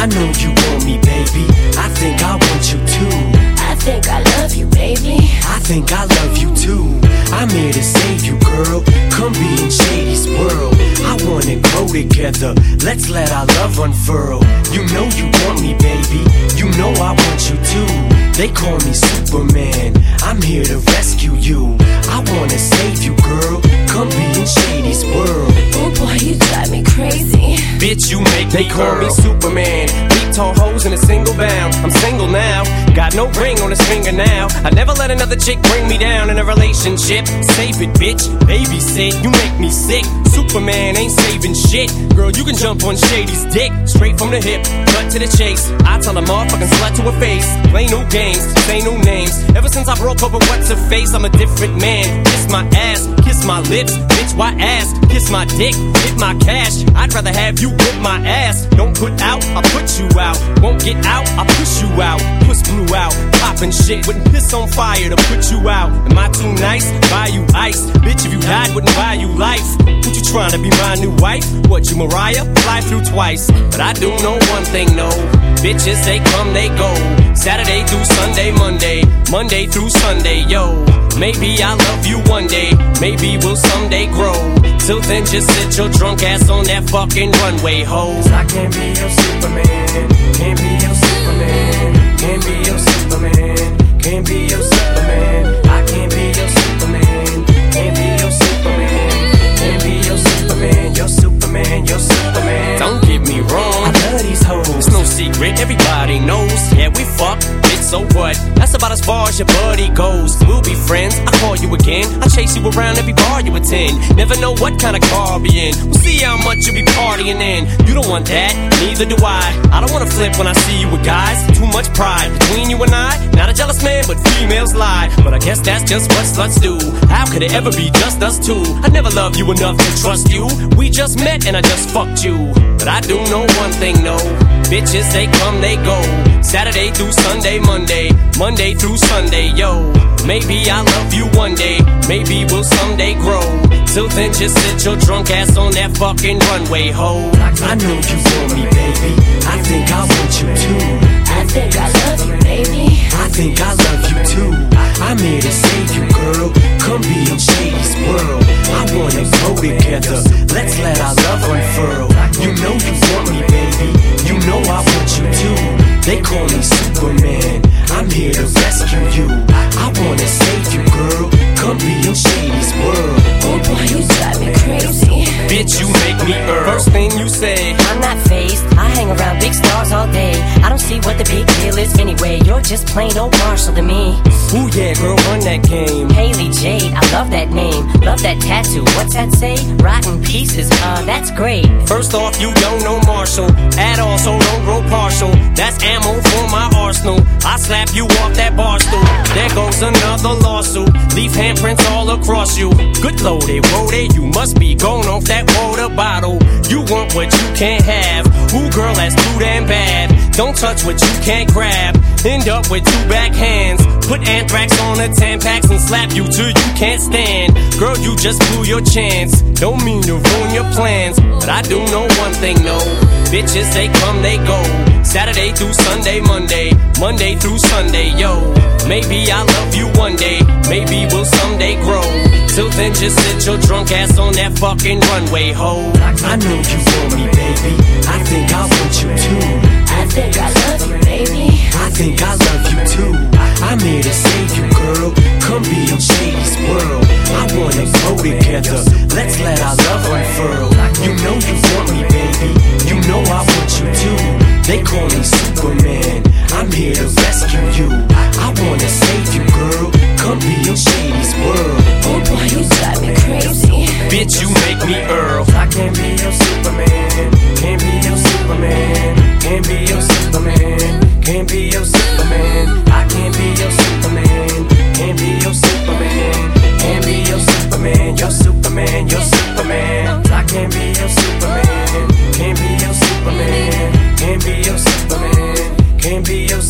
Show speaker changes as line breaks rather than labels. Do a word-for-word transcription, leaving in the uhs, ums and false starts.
know you want me, baby. I think I want you too.
I think I love you, baby.
I think I love you too. I'm here to save you, girl. Come be in Shady's world. I wanna grow together. Let's let our love unfurl. You know you want me, baby. You know I want you too. They call me Superman. I'm here to rescue you. I wanna save you, girl. Come be in Shady's world.
Oh boy, you drive me crazy.
Bitch, you make
They
me
call
girl.
me
Superman. Beat tall hoes in a single bound. I'm single now. Got no ring on his finger now. I never let another chick bring me down in a relationship. Save it, bitch. Babysit. You make me sick. Superman ain't saving shit. Girl, you can jump on Shady's dick. Straight from the hip, cut to the chase. I tell a motherfucking slut to her face. Play no games, say no names. Ever since I broke up with what's her face, I'm a different man. Kiss my ass, kiss my lips. Bitch, why ass? Kiss my dick, hit my cash. I'd rather have you whip my ass. Don't put out, I'll put you out. Won't get out, I'll push you out. Puss blew out, poppin' shit. Wouldn't piss on fire to put you out. Am I too nice? Buy you ice. Bitch, if you died, wouldn't buy you life. What you trying to be my new wife? What, you Mariah? Fly through twice. But I do know one thing, no. Bitches, they come, they go. Saturday through Sunday, Monday. Monday through Sunday, yo. Maybe I'll love you one day. Maybe we'll someday grow. Till then, just sit your drunk ass on that fucking runway, ho.
I can't be your Superman. Can't be your Superman. Can't be your Superman. Can't be your Superman. I can't be your Superman. Can't be your Superman. Can't be your Superman. Your Superman. Your Superman.
Don't get me wrong,
I love these hoes.
it's no secret, everybody knows. Yeah, we fuck, bitch, so what? That's about as far as your buddy goes. We'll be friends, I call you again. I chase you around every bar you attend. Never know what kind of car I'll be in. We'll see how much you be partying in. You don't want that, neither do I. I don't wanna flip when I see you with guys. Too much pride between you and I. Not a jealous man, but females lie. But I guess that's just what sluts do. How could it ever be just us two? I never loved you enough to trust you. We just met and I just fucked you. But I do know one thing, no. Bitches, they come, they go. Saturday through Sunday, Monday. Monday through Sunday, yo. Maybe I'll love you one day. Maybe we'll someday grow. Till then, just sit your drunk ass on that fucking runway, ho.
I know you want me, baby. I think I want you too.
I think I love you, baby.
I think I love you too. I'm here to save you, girl. Come be in Shady's world. I wanna grow together. Let's let our love unfurl. You know you want me, baby. You know I want you too. They call me Superman. I'm here to rescue you. I wanna save you, girl. Come be in Shady's world.
Oh boy, you drive me crazy.
Bitch, you make me Earl. First thing you say,
I'm not phased, I hang around big stars all day. I don't see what the big deal is anyway. You're just plain old Marshall to me.
ooh yeah, girl, run that game.
Haley Jade, I love that name. Love that tattoo, what's that say? Rotten pieces, uh, that's great.
First off, you don't know Marshall at all, so don't grow partial. That's ammo for my arsenal. I slap you off that bar stool. There goes another lawsuit. Leave handprints all across you. Good loaded, loaded, you must be going off that water bottle. You want what you can't have. Ooh, girl, that's too damn bad. Don't touch what you can't grab. End up with two backhands. Put anthrax on the Tampax and slap you till you can't stand. Girl, you just blew your chance. Don't mean to ruin your plans, but I do know one thing, no. Bitches, they come, they go. Saturday through Sunday, Monday. Monday through Sunday, yo. Maybe I'll love you one day. Maybe we'll someday grow. Till then, just sit your drunk ass on that fucking runway, ho.
I know you want me, baby. I think I want you too.
I think I love you, baby.
I think I love you too. I'm here to save you, girl. Come be in Shady's world. I wanna grow together. Let's let our love unfurl. You know you want me, baby. You know I want you too. They call me Superman. I'm here to rescue you. I wanna save you, girl. Come be in Shady's world.
Oh boy, you drive me crazy.
Bitch, you make me Earl.
I can't be your Superman. Can't be your Superman. Can't be your Superman. Can't be your Superman. I can't be your Superman. Can't be your Superman. Can't be your Superman. Your Superman. Your Superman. I can't be your Superman. Can't be your Superman. Can't be your Superman. Can't be your